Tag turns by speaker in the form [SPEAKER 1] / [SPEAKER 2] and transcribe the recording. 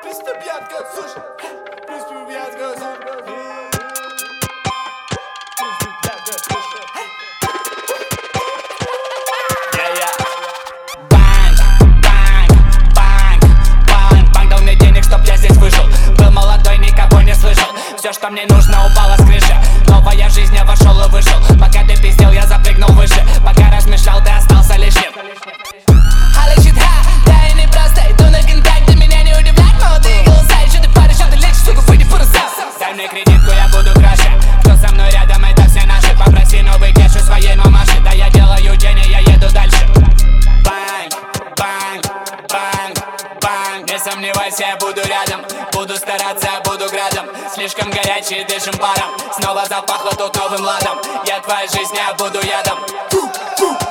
[SPEAKER 1] Приступят к суши, приступят к суши.
[SPEAKER 2] Все, что мне нужно, упало с крыши. Новая жизнь, я вошел и вышел. Пока ты пиздел, я запрыгнул выше. Пока размышлял, ты остался лишним. Да и не просто иду на контакт, ты меня не удивляет. Молодые голоса, еще ты паришь, а ты лечишь, сука, выйди в РСА. Дай мне кредитку, я буду краше. Кто со мной рядом, это все наши. Попроси новый кэш у своей мамаши. Да я делаю день, и я еду дальше. Банк, банк, банк, банк. Не сомневайся, я буду рядом. Буду стараться, буду градом. Слишком горячий, дышим паром. Снова запахло тут новым ладом. Я твоя жизнь, я буду ядом.